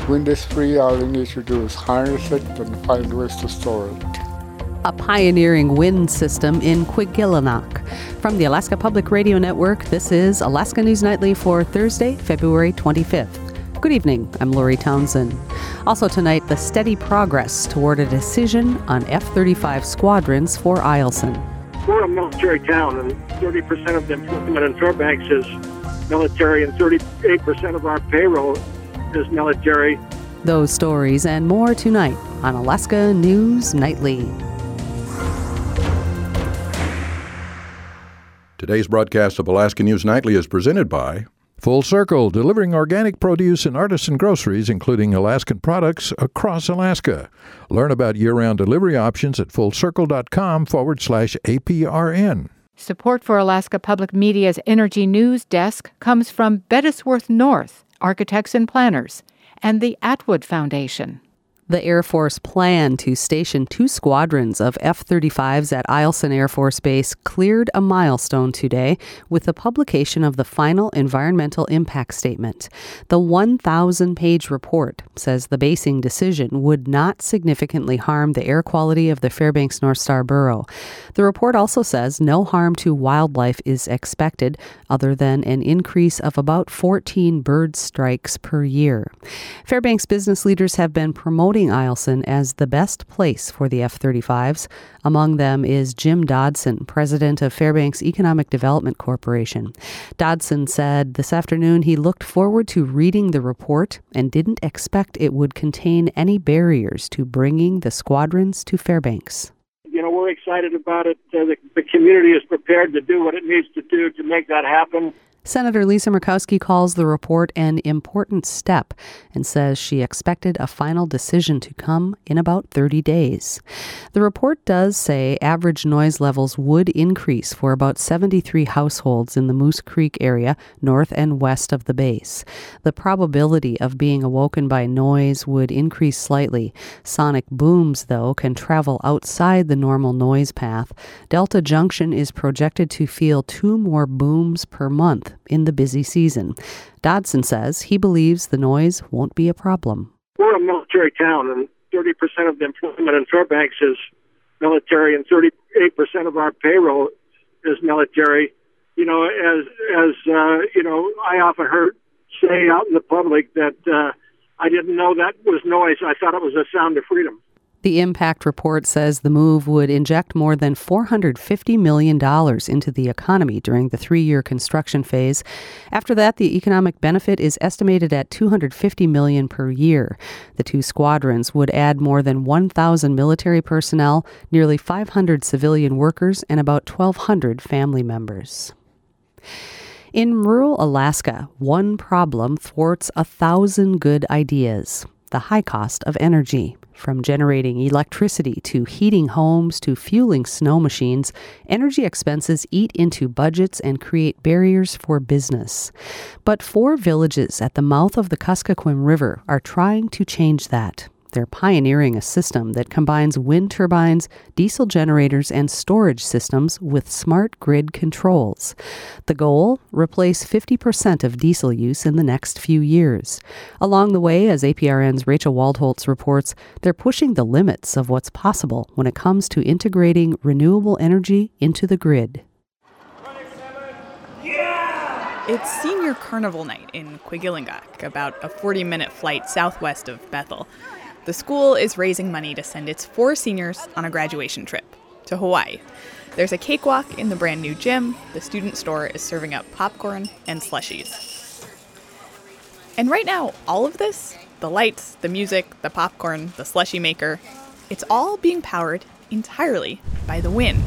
Wind is free, all you need to do is harness it and find ways to store it. A pioneering wind system in Kwigillinock. From the Alaska Public Radio Network, this is Alaska News Nightly for Thursday, February 25th. Good evening, I'm Lori Townsend. Also tonight, the steady progress toward a decision on F-35 squadrons for Eielson. We're a military town, and 30% of the employment in Fairbanks is military, and 38% of our payroll is military. Those stories and more tonight on Alaska News Nightly. Today's broadcast of Alaska News Nightly is presented by Full Circle, delivering organic produce and artisan groceries, including Alaskan products across Alaska. Learn about year-round delivery options at fullcircle.com/APRN. Support for Alaska Public Media's Energy News Desk comes from Bettisworth North, Architects and Planners, and the Atwood Foundation. The Air Force plan to station 2 squadrons of F-35s at Eielson Air Force Base cleared a milestone today with the publication of the final environmental impact statement. The 1,000-page report says the basing decision would not significantly harm the air quality of the Fairbanks North Star Borough. The report also says no harm to wildlife is expected, other than an increase of about 14 bird strikes per year. Fairbanks business leaders have been promoting Eielson as the best place for the F-35s. Among them is Jim Dodson, president of Fairbanks Economic Development Corporation. Dodson said this afternoon he looked forward to reading the report and didn't expect it would contain any barriers to bringing the squadrons to Fairbanks. You know, we're excited about it. The community is prepared to do what it needs to do to make that happen. Senator Lisa Murkowski calls the report an important step and says she expected a final decision to come in about 30 days. The report does say average noise levels would increase for about 73 households in the Moose Creek area, north and west of the base. The probability of being awoken by noise would increase slightly. Sonic booms, though, can travel outside the normal noise path. Delta Junction is projected to feel 2 more booms per month in the busy season. Dodson says he believes the noise won't be a problem. We're a military town, and 30% of the employment in Fairbanks is military, and 38% of our payroll is military. You know, as you know, I often heard say out in the public that I didn't know that was noise. I thought it was a sound of freedom. The impact report says the move would inject more than $450 million into the economy during the 3-year construction phase. After that, the economic benefit is estimated at $250 million per year. The 2 squadrons would add more than 1,000 military personnel, nearly 500 civilian workers, and about 1,200 family members. In rural Alaska, one problem thwarts 1,000 good ideas: the high cost of energy. From generating electricity to heating homes to fueling snow machines, energy expenses eat into budgets and create barriers for business. But 4 villages at the mouth of the Kuskokwim River are trying to change that. They're pioneering a system that combines wind turbines, diesel generators, and storage systems with smart grid controls. The goal? Replace 50% of diesel use in the next few years. Along the way, as APRN's Rachel Waldholtz reports, they're pushing the limits of what's possible when it comes to integrating renewable energy into the grid. It's Senior Carnival Night in Kwigillinock, about a 40-minute flight southwest of Bethel. The school is raising money to send its 4 seniors on a graduation trip to Hawaii. There's a cakewalk in the brand new gym. The student store is serving up popcorn and slushies. And right now, all of this, the lights, the music, the popcorn, the slushie maker, it's all being powered entirely by the wind.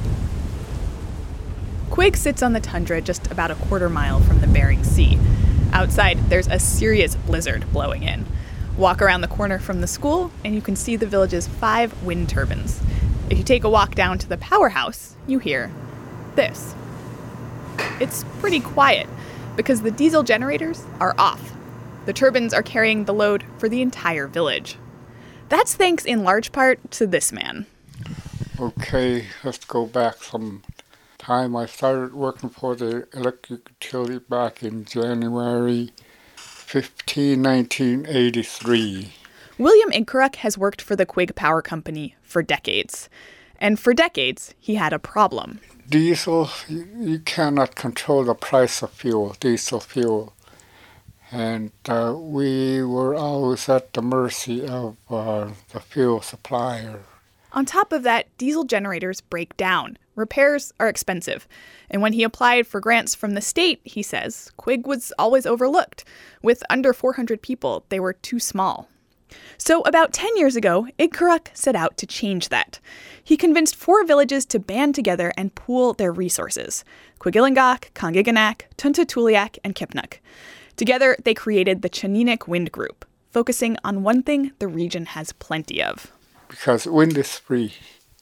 Quig sits on the tundra just about a quarter mile from the Bering Sea. Outside, there's a serious blizzard blowing in. Walk around the corner from the school, and you can see the village's 5 wind turbines. If you take a walk down to the powerhouse, you hear this. It's pretty quiet, because the diesel generators are off. The turbines are carrying the load for the entire village. That's thanks in large part to this man. Okay, let's go back some time. I started working for the electric utility back in January 1983. William Igkaruk has worked for the Quig Power Company for decades. And for decades, he had a problem. Diesel, you cannot control the price of fuel, diesel fuel. And we were always at the mercy of the fuel supplier. On top of that, diesel generators break down. Repairs are expensive. And when he applied for grants from the state, he says, Quig was always overlooked. With under 400 people, they were too small. So about 10 years ago, Igkaruk set out to change that. He convinced 4 villages to band together and pool their resources: Quigilingak, Kangiganac, Tuntatuliak, and Kipnuk. Together, they created the Chaninik Wind Group, focusing on one thing the region has plenty of. Because wind is free.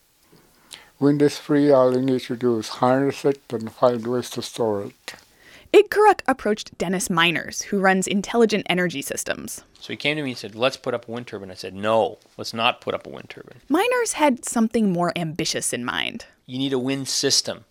Wind is free, all you need to do is harness it and find ways to store it. Igkaruk approached Dennis Miners, who runs Intelligent Energy Systems. So he came to me and said, let's put up a wind turbine. I said, no, let's not put up a wind turbine. Miners had something more ambitious in mind. You need a wind system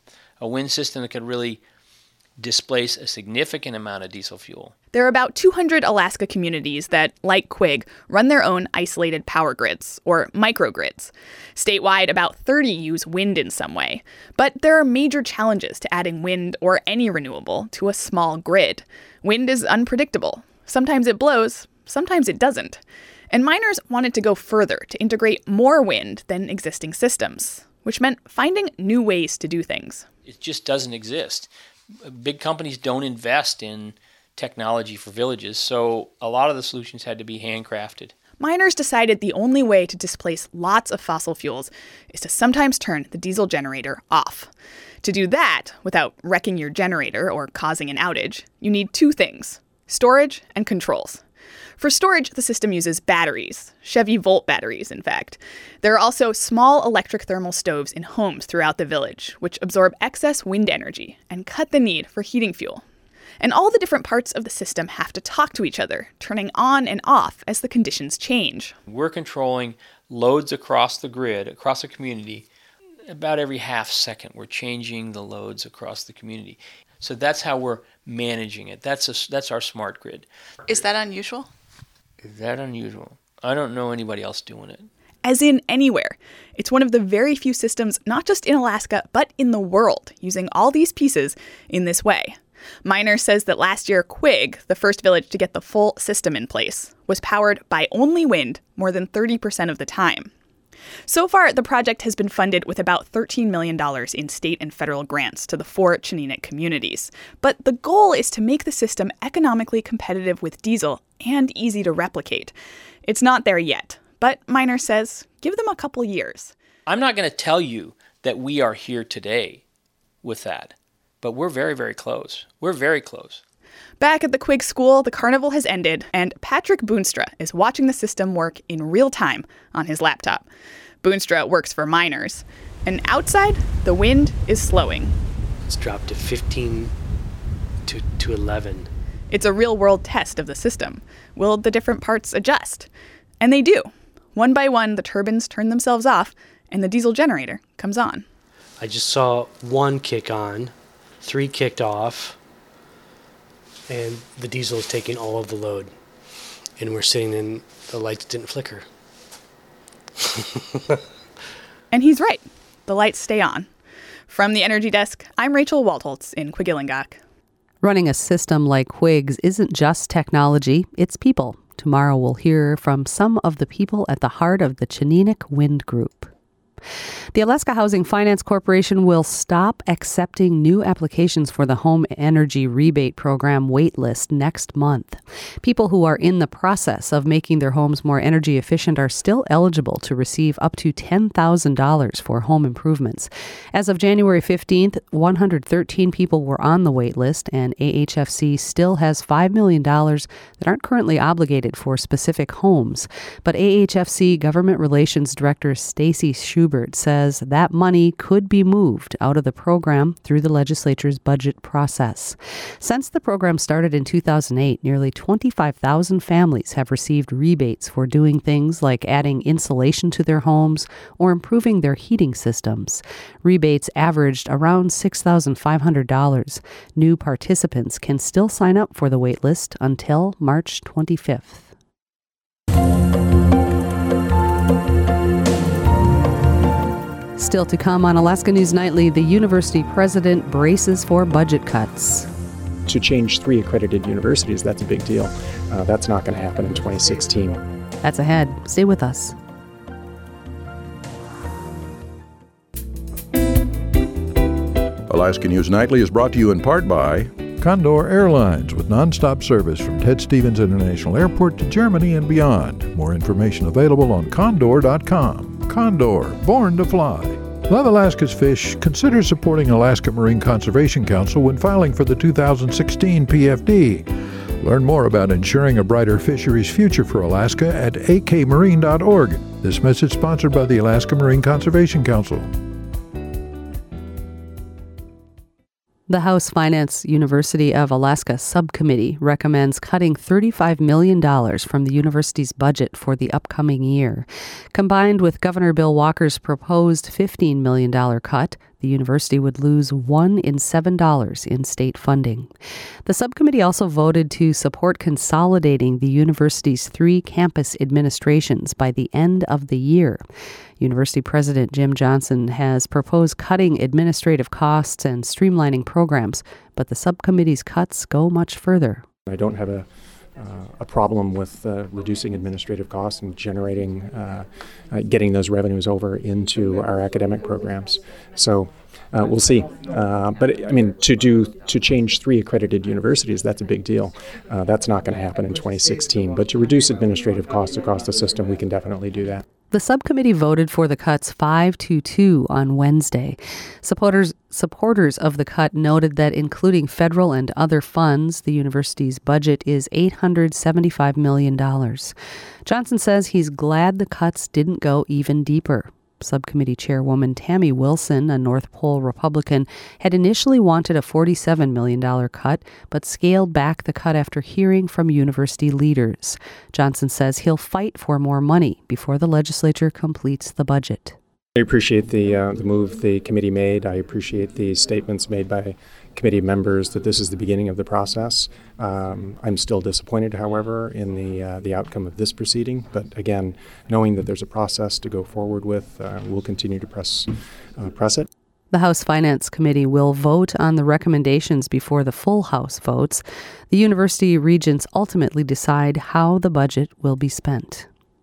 that could really displace a significant amount of diesel fuel. There are about 200 Alaska communities that, like Quig, run their own isolated power grids, or microgrids. Statewide, about 30 use wind in some way. But there are major challenges to adding wind or any renewable to a small grid. Wind is unpredictable. Sometimes it blows, sometimes it doesn't. And miners wanted to go further to integrate more wind than existing systems, which meant finding new ways to do things. It just doesn't exist. Big companies don't invest in technology for villages, so a lot of the solutions had to be handcrafted. Miners decided the only way to displace lots of fossil fuels is to sometimes turn the diesel generator off. To do that, without wrecking your generator or causing an outage, you need 2 things: storage and controls. For storage, the system uses batteries, Chevy Volt batteries, in fact. There are also small electric thermal stoves in homes throughout the village, which absorb excess wind energy and cut the need for heating fuel. And all the different parts of the system have to talk to each other, turning on and off as the conditions change. We're controlling loads across the grid, across the community. About every half second, we're changing the loads across the community. So that's how we're managing it. That's our smart grid. Is that unusual? Is that unusual? I don't know anybody else doing it. As in anywhere. It's one of the very few systems, not just in Alaska, but in the world, using all these pieces in this way. Miners says that last year, Quig, the first village to get the full system in place, was powered by only wind more than 30% of the time. So far, the project has been funded with about $13 million in state and federal grants to the 4 Chaninik communities. But the goal is to make the system economically competitive with diesel and easy to replicate. It's not there yet, but Miners says give them a couple years. I'm not going to tell you that we are here today with that, but we're very, very close. We're very close. Back at the Quig school, the carnival has ended, and Patrick Boonstra is watching the system work in real time on his laptop. Boonstra works for Miners, and outside, the wind is slowing. It's dropped to 15 to 11. It's a real-world test of the system. Will the different parts adjust? And they do. One by one, the turbines turn themselves off, and the diesel generator comes on. I just saw 1 kick on, 3 kicked off, and the diesel is taking all of the load. And we're sitting in, the lights didn't flicker. And he's right. The lights stay on. From the Energy Desk, I'm Rachel Waldholtz in Quigilingak. Running a system like Quig's isn't just technology, it's people. Tomorrow we'll hear from some of the people at the heart of the Chaninik Wind Group. The Alaska Housing Finance Corporation will stop accepting new applications for the Home Energy Rebate Program waitlist next month. People who are in the process of making their homes more energy efficient are still eligible to receive up to $10,000 for home improvements. As of January 15th, 113 people were on the waitlist, and AHFC still has $5 million that aren't currently obligated for specific homes. But AHFC Government Relations Director Stacy Schubert Schubert says that money could be moved out of the program through the legislature's budget process. Since the program started in 2008, nearly 25,000 families have received rebates for doing things like adding insulation to their homes or improving their heating systems. Rebates averaged around $6,500. New participants can still sign up for the wait list until March 25th. Still to come on Alaska News Nightly, the university president braces for budget cuts. To change 3 accredited universities, that's a big deal. That's not going to happen in 2016. That's ahead. Stay with us. Alaska News Nightly is brought to you in part by Condor Airlines, with nonstop service from Ted Stevens International Airport to Germany and beyond. More information available on condor.com. Condor, born to fly. Love Alaska's fish? Consider supporting Alaska Marine Conservation Council when filing for the 2016 PFD. Learn more about ensuring a brighter fisheries future for Alaska at akmarine.org. This message sponsored by the Alaska Marine Conservation Council. The House Finance University of Alaska Subcommittee recommends cutting $35 million from the university's budget for the upcoming year. Combined with Governor Bill Walker's proposed $15 million cut, the university would lose $1 in $7 in state funding. The subcommittee also voted to support consolidating the university's 3 campus administrations by the end of the year. University President Jim Johnson has proposed cutting administrative costs and streamlining programs, but the subcommittee's cuts go much further. I don't have a problem with reducing administrative costs and generating, getting those revenues over into our academic programs. So we'll see. But I mean, to change 3 accredited universities, that's a big deal. That's not going to happen in 2016. But to reduce administrative costs across the system, we can definitely do that. The subcommittee voted for the cuts 5-2 on Wednesday. Supporters of the cut noted that including federal and other funds, the university's budget is $875 million. Johnson says he's glad the cuts didn't go even deeper. Subcommittee Chairwoman Tammy Wilson, a North Pole Republican, had initially wanted a $47 million cut, but scaled back the cut after hearing from university leaders. Johnson says he'll fight for more money before the legislature completes the budget. I appreciate the move the committee made. I appreciate the statements made by committee members that this is the beginning of the process. I'm still disappointed, however, in the outcome of this proceeding. But again, knowing that there's a process to go forward with, we'll continue to press it. The House Finance Committee will vote on the recommendations before the full House votes. The university regents ultimately decide how the budget will be spent.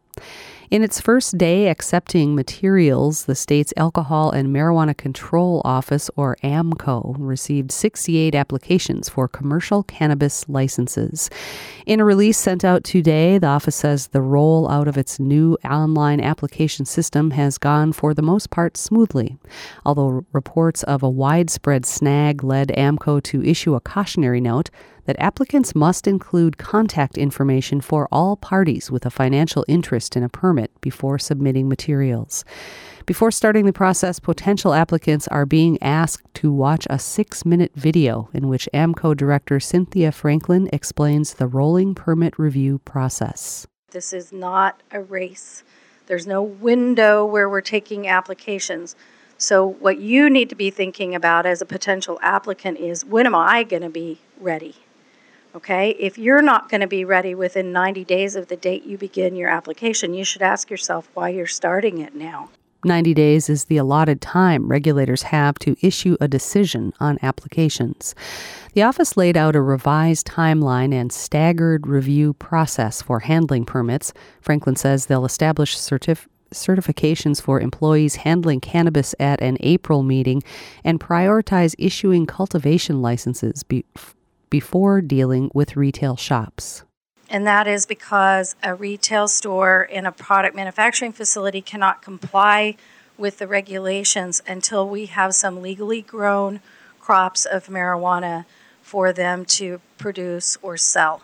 In its first day accepting materials, the state's Alcohol and Marijuana Control Office, or AMCO, received 68 applications for commercial cannabis licenses. In a release sent out today, the office says the rollout of its new online application system has gone for the most part smoothly, although reports of a widespread snag led AMCO to issue a cautionary note that applicants must include contact information for all parties with a financial interest in a permit before submitting materials. Before starting the process, potential applicants are being asked to watch a 6-minute video in which AMCO Director Cynthia Franklin explains the rolling permit review process. This is not a race. There's no window where we're taking applications. So what you need to be thinking about as a potential applicant is, when am I going to be ready? Okay, if you're not going to be ready within 90 days of the date you begin your application, you should ask yourself why you're starting it now. 90 days is the allotted time regulators have to issue a decision on applications. The office laid out a revised timeline and staggered review process for handling permits. Franklin says they'll establish certifications for employees handling cannabis at an April meeting and prioritize issuing cultivation licenses before dealing with retail shops. And that is because a retail store in a product manufacturing facility cannot comply with the regulations until we have some legally grown crops of marijuana for them to produce or sell.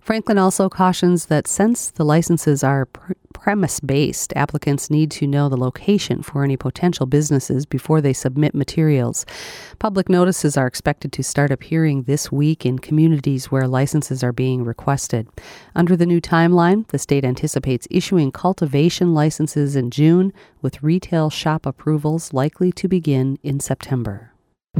Franklin also cautions that since the licenses are premise-based, applicants need to know the location for any potential businesses before they submit materials. Public notices are expected to start appearing this week in communities where licenses are being requested. Under the new timeline, the state anticipates issuing cultivation licenses in June, with retail shop approvals likely to begin in September.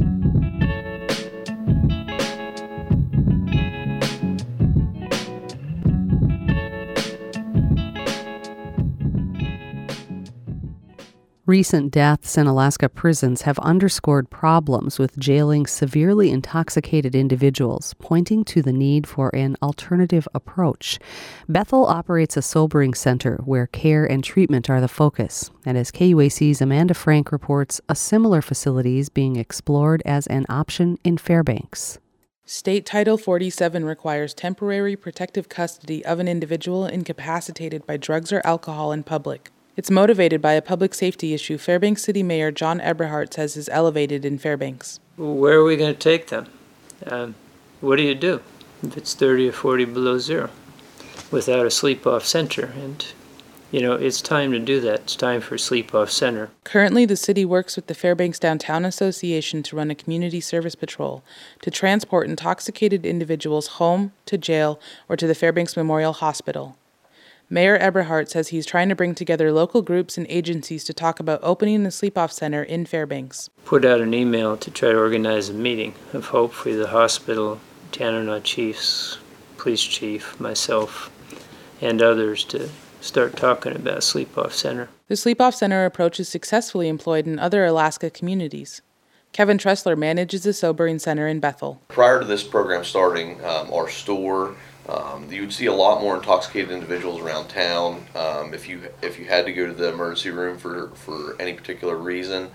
Recent deaths in Alaska prisons have underscored problems with jailing severely intoxicated individuals, pointing to the need for an alternative approach. Bethel operates a sobering center where care and treatment are the focus. And as KUAC's Amanda Frank reports, a similar facility is being explored as an option in Fairbanks. State Title 47 requires temporary protective custody of an individual incapacitated by drugs or alcohol in public. It's motivated by a public safety issue Fairbanks City Mayor John Eberhardt says is elevated in Fairbanks. Where are we going to take them? What do you do if it's 30 or 40 below zero without a sleep-off center? And, it's time to do that. It's time for a sleep-off center. Currently, the city works with the Fairbanks Downtown Association to run a community service patrol to transport intoxicated individuals home, to jail, or to the Fairbanks Memorial Hospital. Mayor Eberhardt says he's trying to bring together local groups and agencies to talk about opening the sleep-off center in Fairbanks. Put out an email to try to organize a meeting of hopefully the hospital, Tanana chiefs, police chief, myself, and others to start talking about sleep-off center. The sleep-off center approach is successfully employed in other Alaska communities. Kevin Tressler manages the sobering center in Bethel. Prior to this program starting, our store, you would see a lot more intoxicated individuals around town. If you had to go to the emergency room for any particular reason,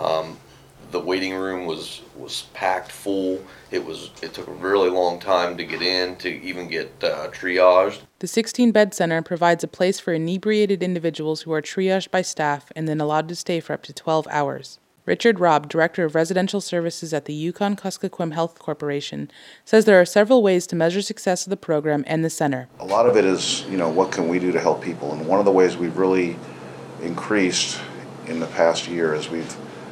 the waiting room was packed full. It took a really long time to get in, to even get triaged. The 16-bed center provides a place for inebriated individuals who are triaged by staff and then allowed to stay for up to 12 hours. Richard Robb, Director of Residential Services at the Yukon-Kuskokwim Health Corporation, says there are several ways to measure success of the program and the center. A lot of it is, what can we do to help people? And one of the ways we've really increased in the past year is we've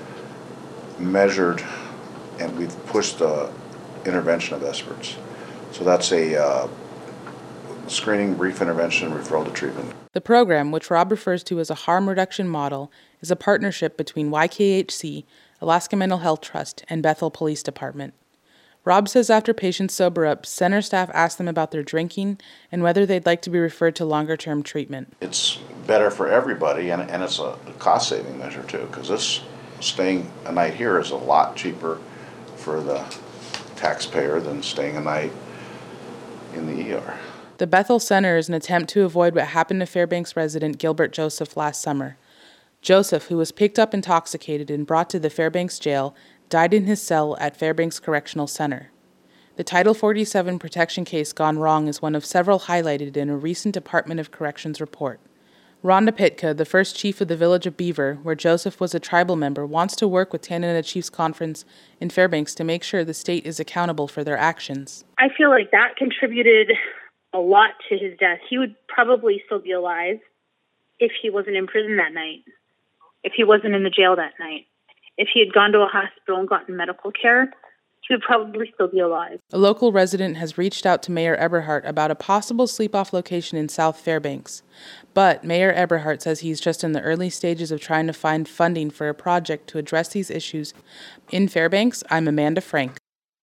measured and we've pushed the intervention of experts. So that's a screening, brief intervention, referral to treatment. The program, which Rob refers to as a harm reduction model, is a partnership between YKHC, Alaska Mental Health Trust, and Bethel Police Department. Rob says after patients sober up, center staff ask them about their drinking and whether they'd like to be referred to longer-term treatment. It's better for everybody, and it's a cost-saving measure, too, because this staying a night here is a lot cheaper for the taxpayer than staying a night in the ER. The Bethel Center is an attempt to avoid what happened to Fairbanks resident Gilbert Joseph last summer. Joseph, who was picked up intoxicated and brought to the Fairbanks jail, died in his cell at Fairbanks Correctional Center. The Title 47 protection case gone wrong is one of several highlighted in a recent Department of Corrections report. Rhonda Pitka, the first chief of the village of Beaver, where Joseph was a tribal member, wants to work with Tanana Chiefs Conference in Fairbanks to make sure the state is accountable for their actions. I feel like that contributed a lot to his death. He would probably still be alive if he wasn't in prison that night, if he wasn't in the jail that night. If he had gone to a hospital and gotten medical care, he would probably still be alive. A local resident has reached out to Mayor Eberhardt about a possible sleep-off location in South Fairbanks. But Mayor Eberhardt says he's just in the early stages of trying to find funding for a project to address these issues. In Fairbanks, I'm Amanda Frank.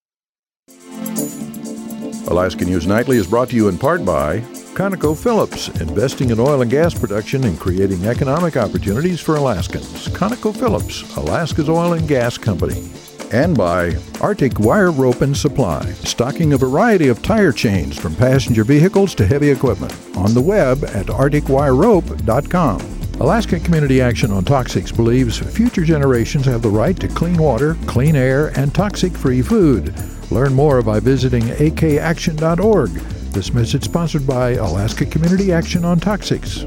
Alaska News Nightly is brought to you in part by ConocoPhillips, investing in oil and gas production and creating economic opportunities for Alaskans. ConocoPhillips, Alaska's oil and gas company. And by Arctic Wire Rope and Supply, stocking a variety of tire chains from passenger vehicles to heavy equipment. On the web at arcticwirerope.com. Alaska Community Action on Toxics believes future generations have the right to clean water, clean air, and toxic-free food. Learn more by visiting akaction.org. This message sponsored by Alaska Community Action on Toxics.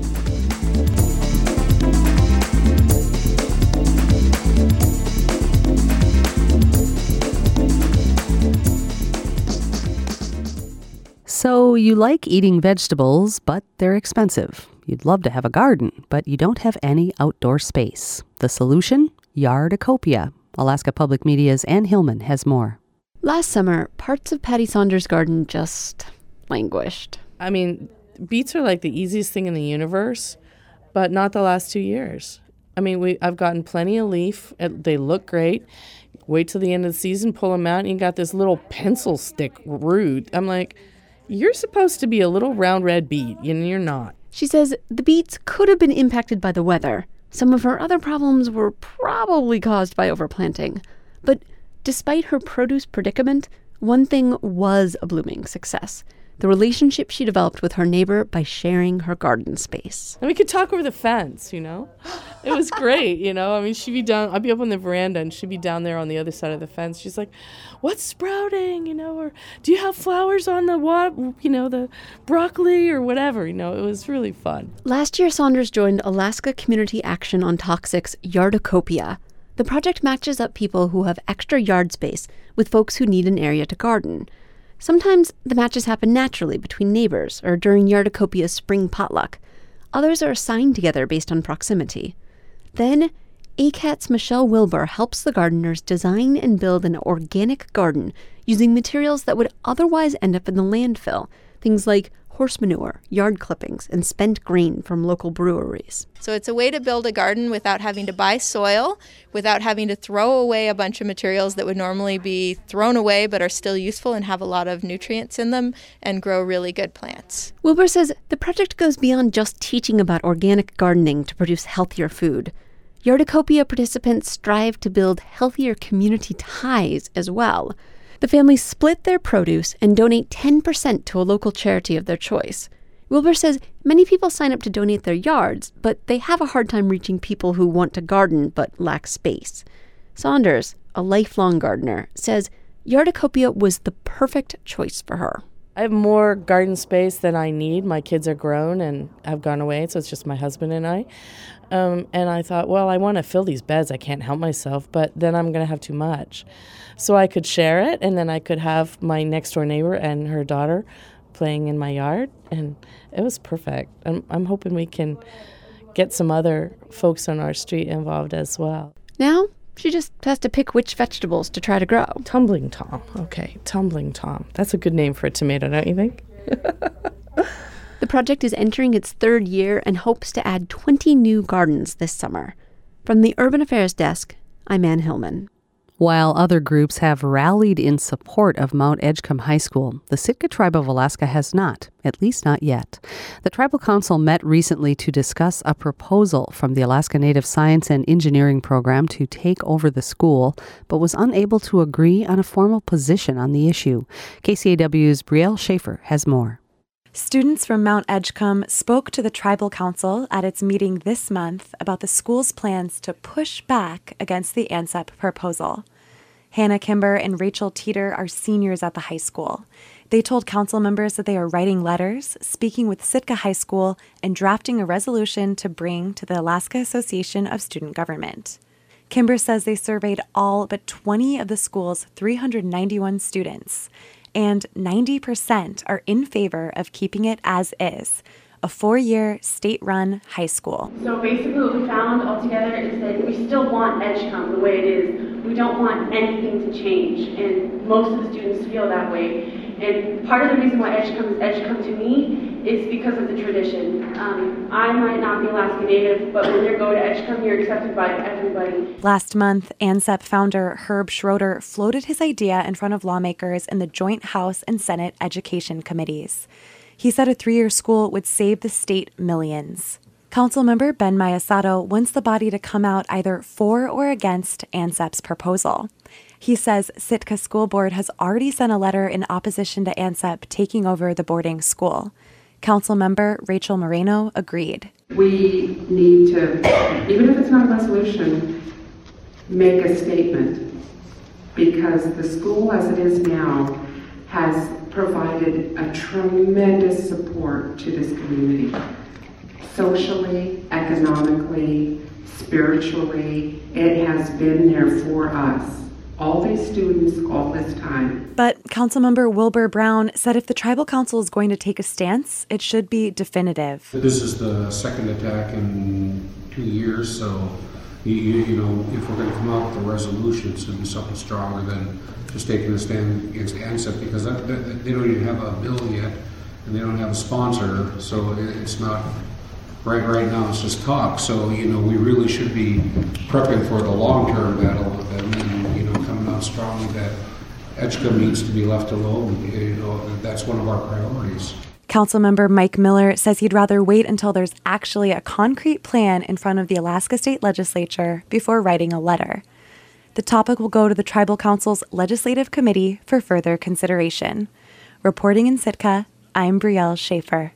So you like eating vegetables, but they're expensive. You'd love to have a garden, but you don't have any outdoor space. The solution? Yardacopia. Alaska Public Media's Ann Hillman has more. Last summer, parts of Patty Saunders' garden just languished. I mean, beets are like the easiest thing in the universe, but not the last 2 years. I mean, I've gotten plenty of leaf. They look great. Wait till the end of the season, pull them out, and you got this little pencil stick root. I'm like, you're supposed to be a little round red beet, and you're not. She says the beets could have been impacted by the weather. Some of her other problems were probably caused by overplanting. But despite her produce predicament, one thing was a blooming success. The relationship she developed with her neighbor by sharing her garden space. And we could talk over the fence, you know? It was great, you know? I mean, she'd be down, I'd be up on the veranda, and she'd be down there on the other side of the fence. She's like, what's sprouting, you know? Or do you have flowers on the the broccoli or whatever, you know? It was really fun. Last year, Saunders joined Alaska Community Action on Toxic's Yardacopia. The project matches up people who have extra yard space with folks who need an area to garden. Sometimes the matches happen naturally between neighbors or during Yardacopia's spring potluck. Others are assigned together based on proximity. Then, ACAT's Michelle Wilbur helps the gardeners design and build an organic garden using materials that would otherwise end up in the landfill, things like horse manure, yard clippings, and spent grain from local breweries. So it's a way to build a garden without having to buy soil, without having to throw away a bunch of materials that would normally be thrown away but are still useful and have a lot of nutrients in them, and grow really good plants. Wilbur says the project goes beyond just teaching about organic gardening to produce healthier food. Yardacopia participants strive to build healthier community ties as well. The families split their produce and donate 10% to a local charity of their choice. Wilbur says many people sign up to donate their yards, but they have a hard time reaching people who want to garden but lack space. Saunders, a lifelong gardener, says Yardacopia was the perfect choice for her. I have more garden space than I need. My kids are grown and have gone away, so it's just my husband and I. And I thought, well, I want to fill these beds. I can't help myself, but then I'm going to have too much. So I could share it, and then I could have my next-door neighbor and her daughter playing in my yard, and it was perfect. I'm hoping we can get some other folks on our street involved as well. Now, she just has to pick which vegetables to try to grow. Tumbling Tom. Okay, Tumbling Tom. That's a good name for a tomato, don't you think? The project is entering its third year and hopes to add 20 new gardens this summer. From the Urban Affairs Desk, I'm Ann Hillman. While other groups have rallied in support of Mount Edgecombe High School, the Sitka Tribe of Alaska has not, at least not yet. The Tribal Council met recently to discuss a proposal from the Alaska Native Science and Engineering Program to take over the school, but was unable to agree on a formal position on the issue. KCAW's Brielle Schaefer has more. Students from Mount Edgecombe spoke to the Tribal Council at its meeting this month about the school's plans to push back against the ANZEP proposal. Hannah Kimber and Rachel Teeter are seniors at the high school. They told council members that they are writing letters, speaking with Sitka High School, and drafting a resolution to bring to the Alaska Association of Student Government. Kimber says they surveyed all but 20 of the school's 391 students, and 90% are in favor of keeping it as is, a 4-year state-run high school. So basically what we found altogether is that we still want Edgecombe the way it is. We don't want anything to change, and most of the students feel that way. And part of the reason why Edgecombe is Edgecombe to me is because of the tradition. I might not be Alaska Native, but when you go to Edgecombe, you're accepted by everybody. Last month, ANZEP founder Herb Schroeder floated his idea in front of lawmakers in the Joint House and Senate Education Committees. He said a 3-year school would save the state millions. Councilmember Ben Mayasato wants the body to come out either for or against ANZEP's proposal. He says Sitka School Board has already sent a letter in opposition to ANZEP taking over the boarding school. Councilmember Rachel Moreno agreed. We need to, even if it's not a resolution, make a statement, because the school as it is now has provided a tremendous support to this community. Socially, economically, spiritually, it has been there for us all these students all this time. But Councilmember Wilbur Brown said if the Tribal Council is going to take a stance, it should be definitive. This is the second attack in 2 years, so you know, if we're going to come out with a resolution, it's going to be something stronger than just taking a stand against ANZEP, because they don't even have a bill yet, and they don't have a sponsor, so it's not right now. It's just talk. So you know, we really should be prepping for the long-term battle with them, and you know, coming out strongly that Edgecombe needs to be left alone. You know, that's one of our priorities. Councilmember Mike Miller says he'd rather wait until there's actually a concrete plan in front of the Alaska State Legislature before writing a letter. The topic will go to the Tribal Council's Legislative Committee for further consideration. Reporting in Sitka, I'm Brielle Schaefer.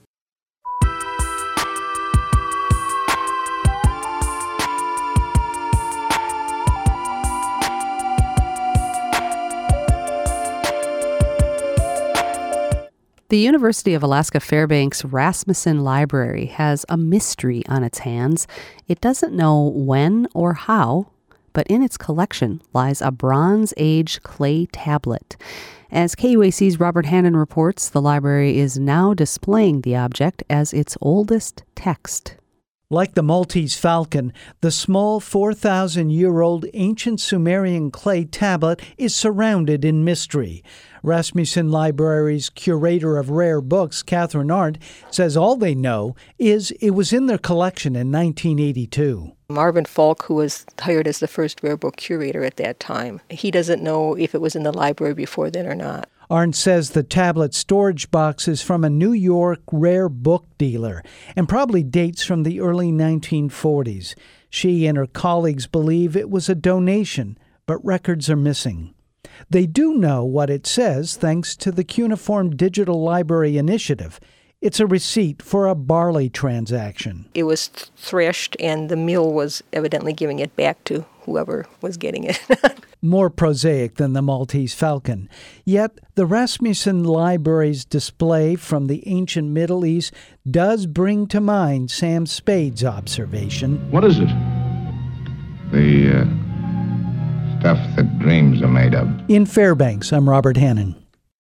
The University of Alaska Fairbanks Rasmussen Library has a mystery on its hands. It doesn't know when or how, but in its collection lies a Bronze Age clay tablet. As KUAC's Robert Hannon reports, the library is now displaying the object as its oldest text. Like the Maltese falcon, the small 4,000-year-old ancient Sumerian clay tablet is surrounded in mystery. Rasmussen Library's curator of rare books, Catherine Arndt, says all they know is it was in their collection in 1982. Marvin Falk, who was hired as the first rare book curator at that time, he doesn't know if it was in the library before then or not. Arndt says the tablet storage box is from a New York rare book dealer and probably dates from the early 1940s. She and her colleagues believe it was a donation, but records are missing. They do know what it says thanks to the Cuneiform Digital Library Initiative. It's a receipt for a barley transaction. It was threshed, and the mill was evidently giving it back to whoever was getting it. More prosaic than the Maltese falcon. Yet, the Rasmussen Library's display from the ancient Middle East does bring to mind Sam Spade's observation. What is it? The stuff that dreams are made of. In Fairbanks, I'm Robert Hannon.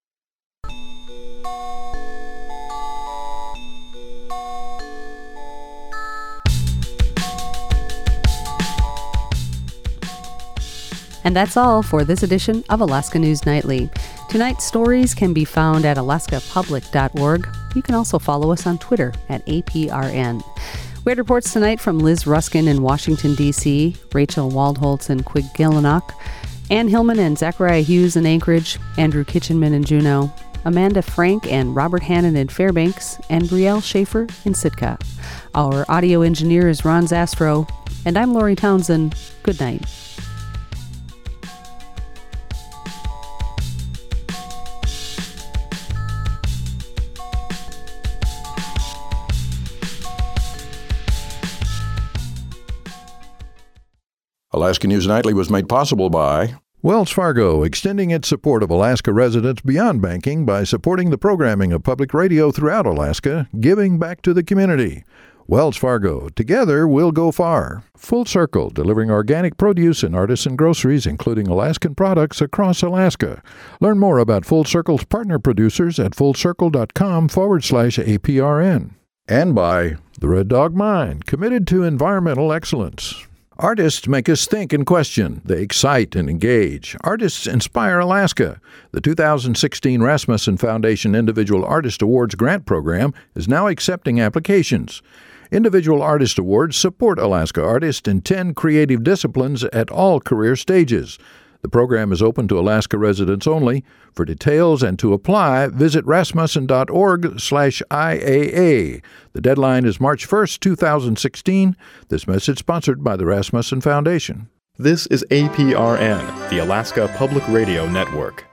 And that's all for this edition of Alaska News Nightly. Tonight's stories can be found at alaskapublic.org. You can also follow us on Twitter at APRN. We had reports tonight from Liz Ruskin in Washington, D.C., Rachel Waldholtz in Quigillinock, Ann Hillman and Zachariah Hughes in Anchorage, Andrew Kitchenman in Juneau, Amanda Frank and Robert Hannon in Fairbanks, and Brielle Schaefer in Sitka. Our audio engineer is Ron Zastro, and I'm Lori Townsend. Good night. Alaska News Nightly was made possible by Wells Fargo, extending its support of Alaska residents beyond banking by supporting the programming of public radio throughout Alaska, giving back to the community. Wells Fargo, together we'll go far. Full Circle, delivering organic produce and artisan groceries, including Alaskan products across Alaska. Learn more about Full Circle's partner producers at fullcircle.com/APRN. And by the Red Dog Mine, committed to environmental excellence. Artists make us think and question. They excite and engage. Artists inspire Alaska. The 2016 Rasmussen Foundation Individual Artist Awards grant program is now accepting applications. Individual Artist Awards support Alaska artists in 10 creative disciplines at all career stages. The program is open to Alaska residents only. For details and to apply, visit rasmussen.org/IAA. The deadline is March 1st, 2016. This message sponsored by the Rasmussen Foundation. This is APRN, the Alaska Public Radio Network.